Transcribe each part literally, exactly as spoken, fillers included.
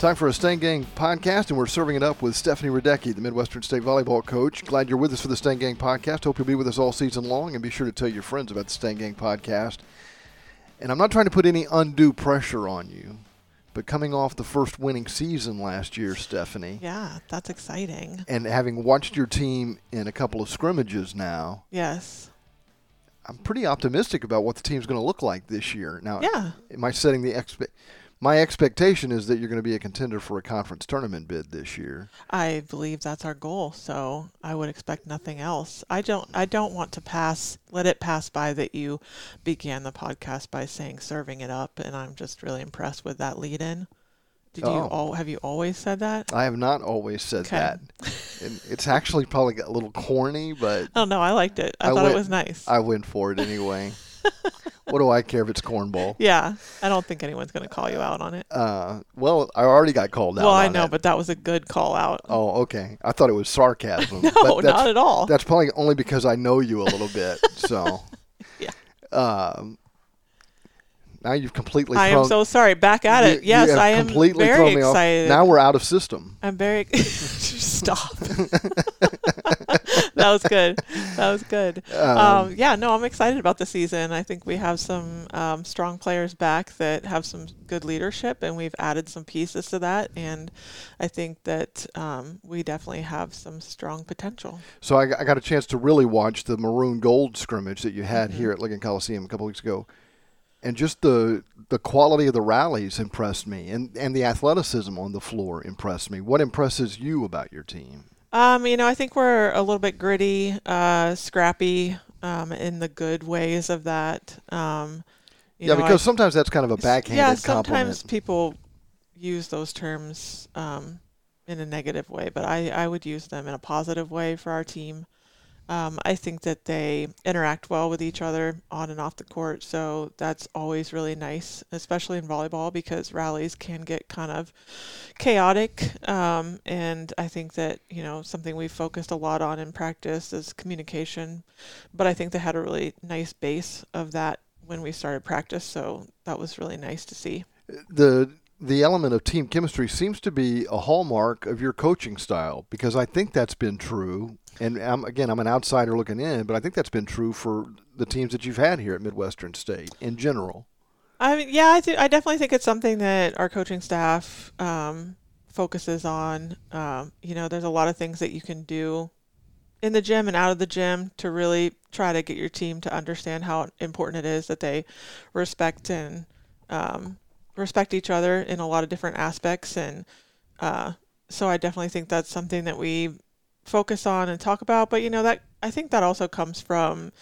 Time for a Stang Gang podcast, and we're serving it up with Stephanie Radecki, the Midwestern State volleyball coach. Glad you're with us for the Stang Gang podcast. Hope you'll be with us all season long, and be sure to tell your friends about the Stang Gang podcast. And I'm not trying to put any undue pressure on you, but coming off the first winning season last year, Stephanie. Yeah, that's exciting. And having watched your team in a couple of scrimmages now. Yes. I'm pretty optimistic about what the team's going to look like this year. Now, yeah. am I setting the expe- my expectation is that you're going to be a contender for a conference tournament bid this year. I believe that's our goal, so I would expect nothing else. I don't I don't want to pass let it pass by that you began the podcast by saying serving it up, and I'm just really impressed with that lead in. Did oh. you all have you always said that? I have not always said okay. that. And it's actually probably a little corny, but oh no, I liked it. I, I thought went, it was nice. I went for it anyway. What do I care if it's cornball? Yeah, I don't think anyone's going to call you out on it. Uh, well, I already got called out. Well, on I know, it. but that was a good call out. Oh, okay. I thought it was sarcasm. no, but not at all. That's probably only because I know you a little bit. So, yeah. Um, now you've completely. I thrown, am so sorry. Back at you, it. Yes, you I am completely very thrown me excited. Off. Now we're out of system. I'm very stop. That was good. That was good. Um, um, yeah, no, I'm excited about the season. I think we have some um, strong players back that have some good leadership, and we've added some pieces to that. And I think that um, we definitely have some strong potential. So I, I got a chance to really watch the maroon gold scrimmage that you had mm-hmm. here at Lincoln Coliseum a couple weeks ago. And just the the quality of the rallies impressed me, and, and the athleticism on the floor impressed me. What impresses you about your team? Um, you know, I think we're a little bit gritty, uh, scrappy um, in the good ways of that. Um, you yeah, know, because I, sometimes that's kind of a backhanded yeah, sometimes compliment. people use those terms um, in a negative way, but I, I would use them in a positive way for our team. Um, I think that they interact well with each other on and off the court, so that's always really nice, especially in volleyball, because rallies can get kind of chaotic, um, and I think that, you know, something we've focused a lot on in practice is communication, but I think they had a really nice base of that when we started practice, so that was really nice to see. The the element of team chemistry seems to be a hallmark of your coaching style, because I think that's been true. And I'm, again, I'm an outsider looking in, but I think that's been true for the teams that you've had here at Midwestern State in general. I mean, yeah, I, th- I definitely think it's something that our coaching staff um, focuses on. Um, you know, there's a lot of things that you can do in the gym and out of the gym to really try to get your team to understand how important it is that they respect and um, respect each other in a lot of different aspects. And uh, so I definitely think that's something that we focus on and talk about, but you know, that I think that also comes from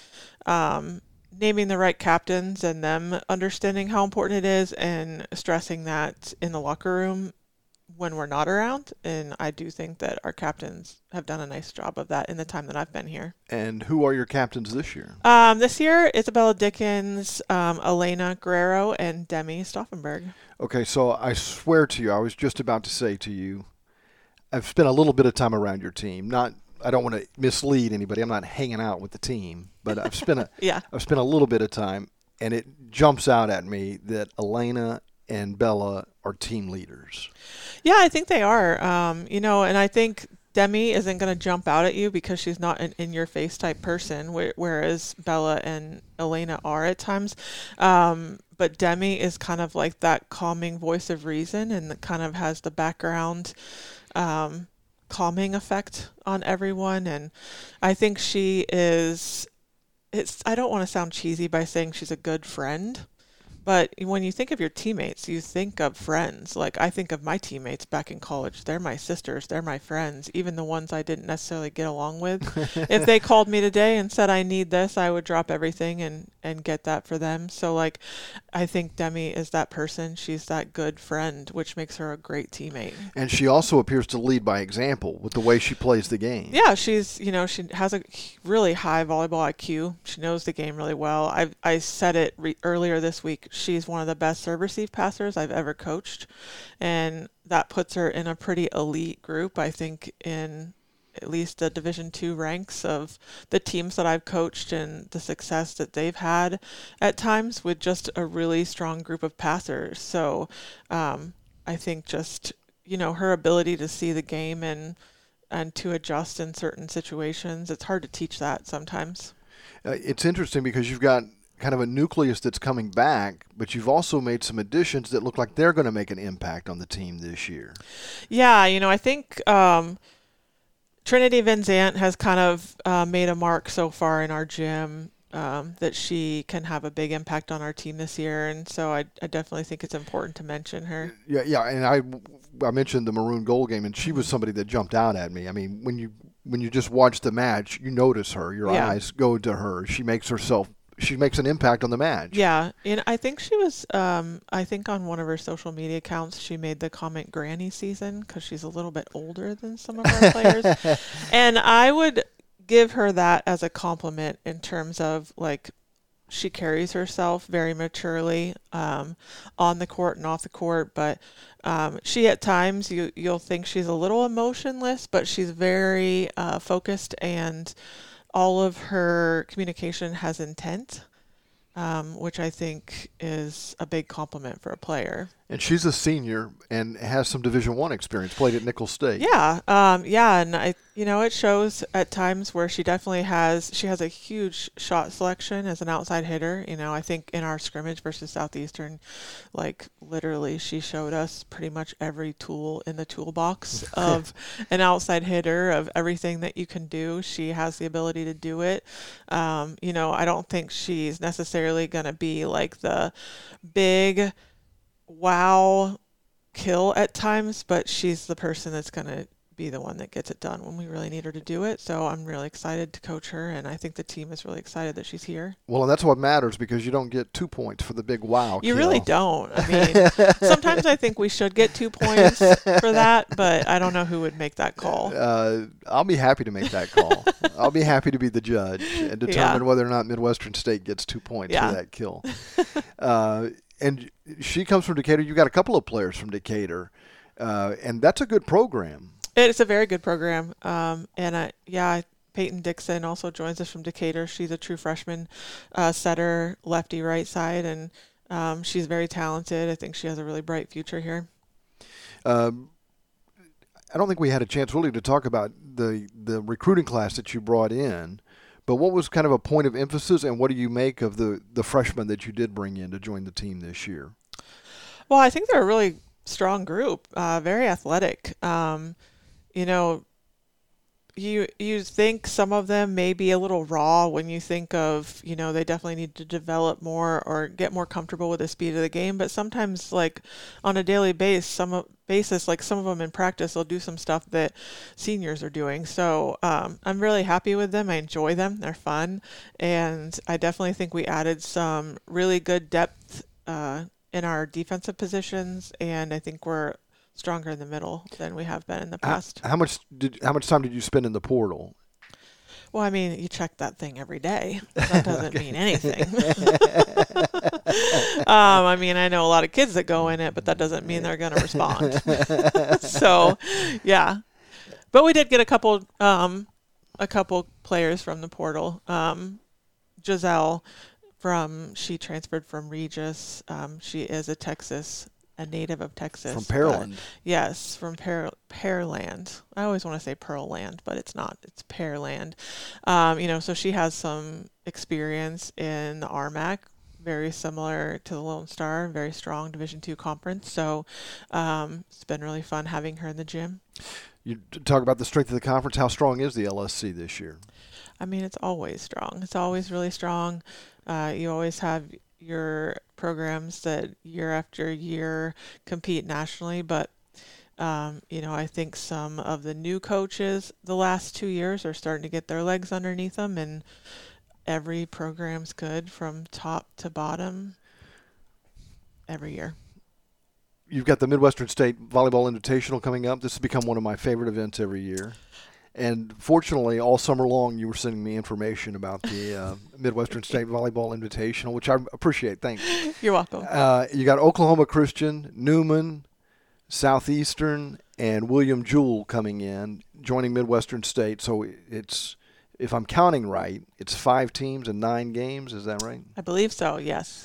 um, naming the right captains and them understanding how important it is and stressing that in the locker room when we're not around. And I do think that our captains have done a nice job of that in the time that I've been here. And who are your captains this year? Um, this year, Isabella Dickens, um, Elena Guerrero, and Demi Stauffenberg. Okay, so I swear to you, I was just about to say to you, I've spent a little bit of time around your team. Not, I don't want to mislead anybody. I'm not hanging out with the team, but I've spent a, yeah. I've spent a little bit of time, and it jumps out at me that Elena and Bella are team leaders. Yeah, I think they are. Um, you know, and I think Demi isn't going to jump out at you because she's not an in-your-face type person, wh- whereas Bella and Elena are at times. Um, but Demi is kind of like that calming voice of reason, and kind of has the background um, calming effect on everyone. And I think she is, it's, I don't want to sound cheesy by saying she's a good friend, but when you think of your teammates, you think of friends. Like, I think of my teammates back in college. They're my sisters. They're my friends, even the ones I didn't necessarily get along with. If they called me today and said, I need this, I would drop everything and, and get that for them. So, like, I think Demi is that person. She's that good friend, which makes her a great teammate. And she also appears to lead by example with the way she plays the game. Yeah, she's, you know, she has a really high volleyball I Q. She knows the game really well. I I said it re- earlier this week. She's one of the best serve receive passers I've ever coached, and that puts her in a pretty elite group, I think, in at least the Division two ranks of the teams that I've coached and the success that they've had at times with just a really strong group of passers. So um, I think just you know, her ability to see the game and and to adjust in certain situations. It's hard to teach that sometimes. Uh, it's interesting because you've got kind of a nucleus that's coming back, but you've also made some additions that look like they're going to make an impact on the team this year. Yeah, you know, I think um, Trinity Van Zant has kind of uh, made a mark so far in our gym. Um, that she can have a big impact on our team this year, and so I, I definitely think it's important to mention her. Yeah, yeah, and I, I mentioned the maroon gold game, and she was somebody that jumped out at me. I mean, when you when you just watch the match, you notice her. Your Yeah. eyes go to her. She makes herself. She makes an impact on the match. Yeah, and I think she was. Um, I think on one of her social media accounts, she made the comment "Granny season" because she's a little bit older than some of our players, and I would give her that as a compliment in terms of like she carries herself very maturely um, on the court and off the court, but um, she at times you you'll think she's a little emotionless, but she's very uh, focused, and all of her communication has intent, um, which I think is a big compliment for a player. And she's a senior and has some Division One experience. Played at Nicholls State. Yeah, um, yeah, and I, you know, it shows at times where she definitely has. She has a huge shot selection as an outside hitter. You know, I think in our scrimmage versus Southeastern, like literally, she showed us pretty much every tool in the toolbox of an outside hitter, of everything that you can do. She has the ability to do it. Um, you know, I don't think she's necessarily going to be like the big wow kill at times, but she's the person that's going to be the one that gets it done when we really need her to do it. So I'm really excited to coach her, and I think the team is really excited that she's here. Well, and that's what matters, because you don't get two points for the big wow You kill. really don't. I mean, sometimes I think we should get two points for that, but I don't know who would make that call. Uh, I'll be happy to make that call. I'll be happy to be the judge and determine Yeah. whether or not Midwestern State gets two points Yeah. for that kill. uh, and she comes from Decatur. You've got a couple of players from Decatur, uh, and that's a good program. It's a very good program. Um, and I, yeah, Peyton Dixon also joins us from Decatur. She's a true freshman uh, setter, lefty right side, and um, she's very talented. I think she has a really bright future here. Um, I don't think we had a chance really to talk about the, the recruiting class that you brought in, but what was kind of a point of emphasis, and what do you make of the, the freshmen that you did bring in to join the team this year? Well, I think they're a really strong group, uh, very athletic. Um, you know, you you think some of them may be a little raw when you think of, you know, they definitely need to develop more or get more comfortable with the speed of the game. But sometimes, like on a daily base, some of, basis, like some of them in practice, they'll do some stuff that seniors are doing. So um, I'm really happy with them. I enjoy them. They're fun. And I definitely think we added some really good depth uh, in our defensive positions. And I think we're stronger in the middle than we have been in the past. How, how much did how much time did you spend in the portal? Well, I mean, you check that thing every day. That doesn't mean anything. um, I mean, I know a lot of kids that go in it, but that doesn't mean they're going to respond. So, yeah. But we did get a couple, um, a couple players from the portal. Um, Giselle, from she transferred from Regis. Um, she is a Texas. A native of Texas. From Pearland. Yes, from Pear, Pearland. I always want to say Pearland, but it's not. It's Pearland. Um, you know, so she has some experience in the R M A C, very similar to the Lone Star, very strong Division two conference. So um, it's been really fun having her in the gym. You talk about the strength of the conference. How strong is the L S C this year? I mean, it's always strong. It's always really strong. Uh, you always have your programs that year after year compete nationally, but um, you know, I think some of the new coaches the last two years are starting to get their legs underneath them, and every program's good from top to bottom every year. You've got the Midwestern State Volleyball Invitational coming up. This has become one of my favorite events every year. And fortunately, all summer long, you were sending me information about the uh, Midwestern State Volleyball Invitational, which I appreciate. Thanks. You're welcome. Uh, you got Oklahoma Christian, Newman, Southeastern, and William Jewell coming in, joining Midwestern State. So it's, if I'm counting right, it's five teams and nine games. Is that right? I believe so, yes.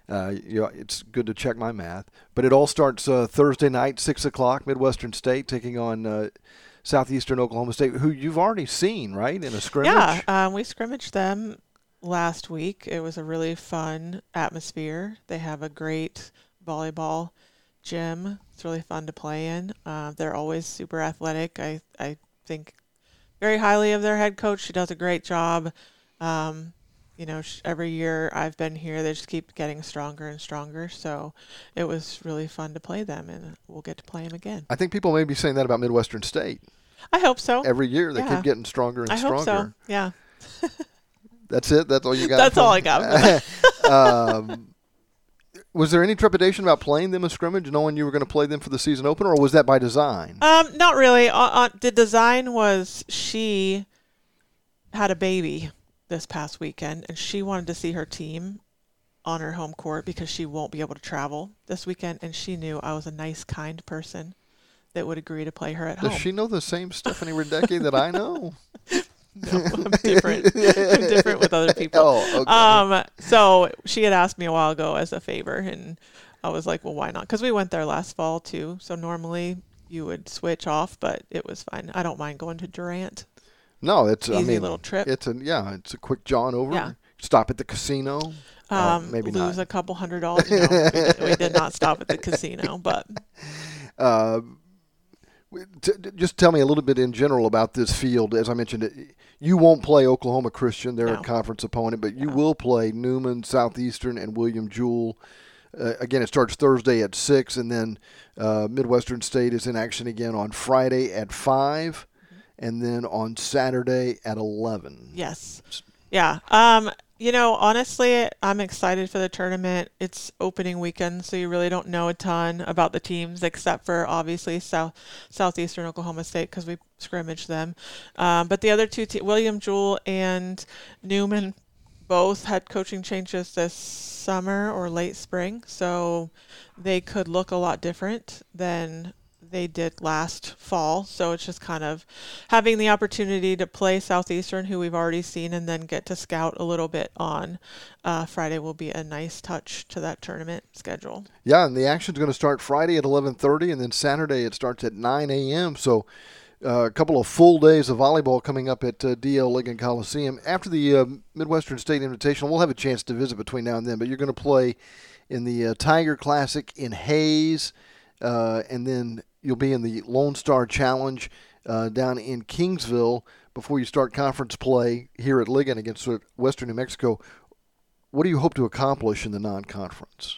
Uh, you know, it's good to check my math. But it all starts uh, Thursday night, six o'clock, Midwestern State taking on uh, Southeastern Oklahoma State, who you've already seen, right, in a scrimmage? Yeah, um, we scrimmaged them last week. It was a really fun atmosphere. They have a great volleyball gym. It's really fun to play in. Uh, they're always super athletic. I, I think very highly of their head coach. She does a great job. Um, you know, sh- every year I've been here, they just keep getting stronger and stronger. So it was really fun to play them, and we'll get to play them again. I think people may be saying that about Midwestern State. I hope so. Every year they Yeah. keep getting stronger and I stronger. hope so. Yeah. That's it? That's all you got? That's all I got. um, was there any trepidation about playing them a scrimmage, knowing you were going to play them for the season opener, or was that by design? Um, not really. Uh, uh, the design was she had a baby this past weekend, and she wanted to see her team on her home court because she won't be able to travel this weekend, and she knew I was a nice, kind person that would agree to play her at Does home. she know the same Stephanie Radecki that I know? No, I'm different. I'm different with other people. Oh, okay. Um, so she had asked me a while ago as a favor, and I was like, well, why not? Because we went there last fall, too. So normally you would switch off, but it was fine. I don't mind going to Durant. No, it's Easy I mean, little trip. It's a yeah, it's a quick jaunt over. Yeah. Stop at the casino. Um, uh, maybe lose not. a couple hundred dollars. No, we, did, we did not stop at the casino, but Uh, t- t- just tell me a little bit in general about this field. As I mentioned, it, you won't play Oklahoma Christian; they're No. a conference opponent, but you No. will play Newman, Southeastern, and William Jewell. Uh, again, it starts Thursday at six, and then uh, Midwestern State is in action again on Friday at five, mm-hmm. and then on Saturday at eleven. yes, yeah. Um, you know, honestly, I'm excited for the tournament. It's opening weekend, so you really don't know a ton about the teams except for obviously South Southeastern Oklahoma State because we scrimmaged them. Um, but the other two, te- William Jewell and Newman, both had coaching changes this summer or late spring, so they could look a lot different than they did last fall. So it's just kind of having the opportunity to play Southeastern, who we've already seen, and then get to scout a little bit on uh, Friday will be a nice touch to that tournament schedule. Yeah, and the action's going to start Friday at eleven thirty, and then Saturday it starts at nine a.m., so Uh, a couple of full days of volleyball coming up at uh, D L Ligon Coliseum. After the uh, Midwestern State Invitational, we'll have a chance to visit between now and then, but you're going to play in the uh, Tiger Classic in Hayes, uh, and then you'll be in the Lone Star Challenge uh, down in Kingsville before you start conference play here at Ligon against Western New Mexico. What do you hope to accomplish in the non-conference?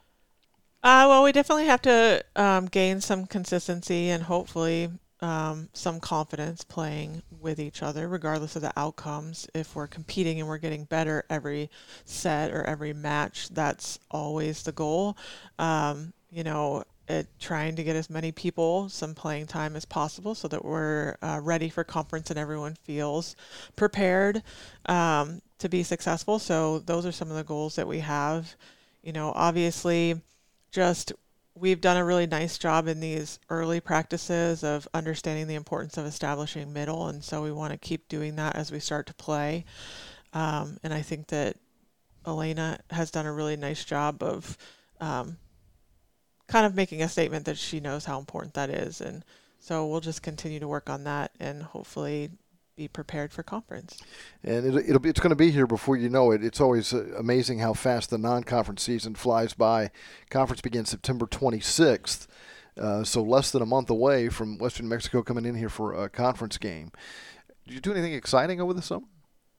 Uh, well, we definitely have to um, gain some consistency and hopefully Um, some confidence playing with each other, regardless of the outcomes. If we're competing and we're getting better every set or every match, that's always the goal. Um, you know, it, trying to get as many people some playing time as possible so that we're uh, ready for conference and everyone feels prepared um, to be successful. So those are some of the goals that we have. You know, obviously, just we've done a really nice job in these early practices of understanding the importance of establishing middle, and so we want to keep doing that as we start to play. Um, and I think that Elena has done a really nice job of um, kind of making a statement that she knows how important that is. And so we'll just continue to work on that and hopefully be prepared for conference. And it, it'll be, it's going to be here before you know it. It's always uh, amazing how fast the non-conference season flies by. Conference begins September twenty-sixth, uh, so less than a month away from Western New Mexico coming in here for a conference game. Did you do anything exciting over the summer?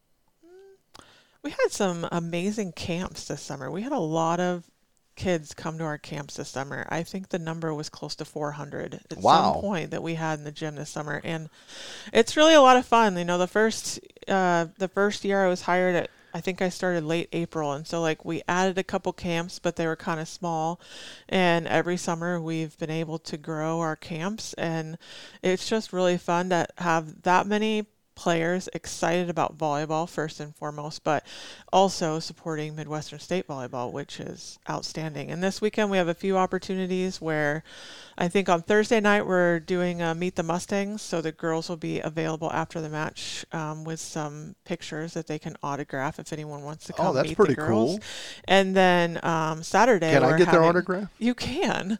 We had some amazing camps this summer. We had a lot of kids come to our camps this summer. I think the number was close to four hundred at Wow. some point that we had in the gym this summer, and it's really a lot of fun. You know, the first uh, the first year I was hired at, I think I started late April, and so like we added a couple camps, but they were kind of small, and every summer we've been able to grow our camps, and it's just really fun to have that many players excited about volleyball first and foremost, but also supporting Midwestern State volleyball, which is outstanding. And this weekend we have a few opportunities where I think on Thursday night we're doing a Meet the Mustangs, so the girls will be available after the match um, with some pictures that they can autograph if anyone wants to come Oh, that's meet pretty the girls. cool. And then um, Saturday Can we're I get their having- autograph? You can,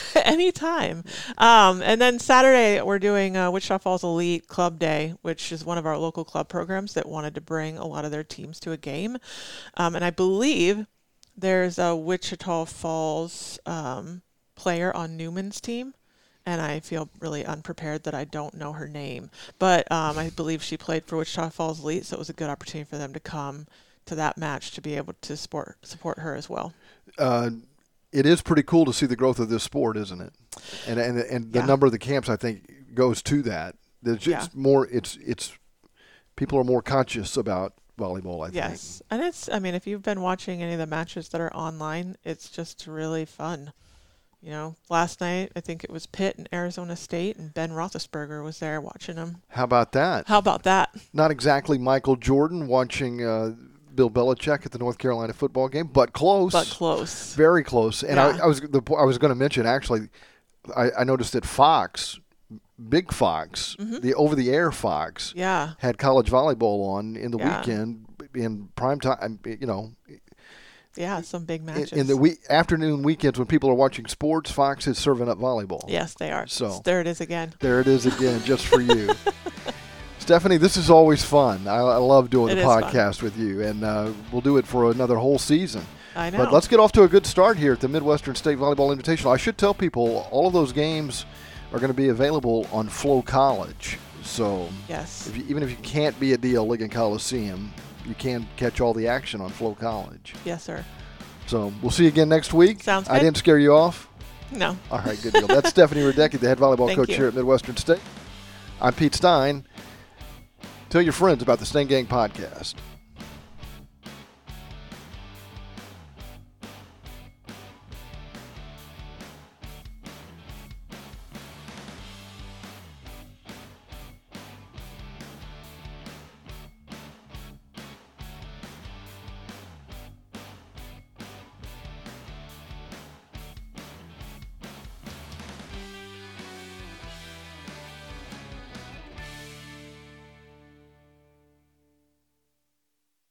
anytime. Um, and then Saturday we're doing uh, Wichita Falls Elite Club Day, which is one of our local club programs that wanted to bring a lot of their teams to a game. Um, and I believe there's a Wichita Falls um, player on Newman's team, and I feel really unprepared that I don't know her name. But um, I believe she played for Wichita Falls Elite, so it was a good opportunity for them to come to that match to be able to support support her as well. Uh, it is pretty cool to see the growth of this sport, isn't it? And and and the Yeah. number of the camps, I think, goes to that. There's just Yeah. more. It's it's people are more conscious about volleyball, I think. Yes. And it's, I mean, if you've been watching any of the matches that are online, it's just really fun. You know, last night, I think it was Pitt and Arizona State, and Ben Roethlisberger was there watching them. How about that? How about that? Not exactly Michael Jordan watching uh, Bill Belichick at the North Carolina football game, but close. But close. Very close. And Yeah. I, I was the, I was going to mention, actually, I, I noticed that Fox, Big Fox, Mhm. the over-the-air Fox, Yeah. had college volleyball on in the Yeah. weekend in prime time, you know, Yeah, some big in, matches. in the week, afternoon weekends when people are watching sports, Fox is serving up volleyball. Yes, they are. So- there it is again. There it is again, just for you. Stephanie, this is always fun. I, I love doing It the is fun. podcast with you, and uh, we'll do it for another whole season. I know. But let's get off to a good start here at the Midwestern State Volleyball Invitational. I should tell people all of those games are going to be available on Flow College. So Yes. if you, even if you can't be at D L Ligon Coliseum, you can catch all the action on Flow College. Yes, sir. So we'll see you again next week. Sounds I good. didn't scare you off? No. All right, good deal. That's Stephanie Radecki, the head volleyball Thank coach you. here at Midwestern State. I'm Pete Stein. Tell your friends about the Stain Gang podcast.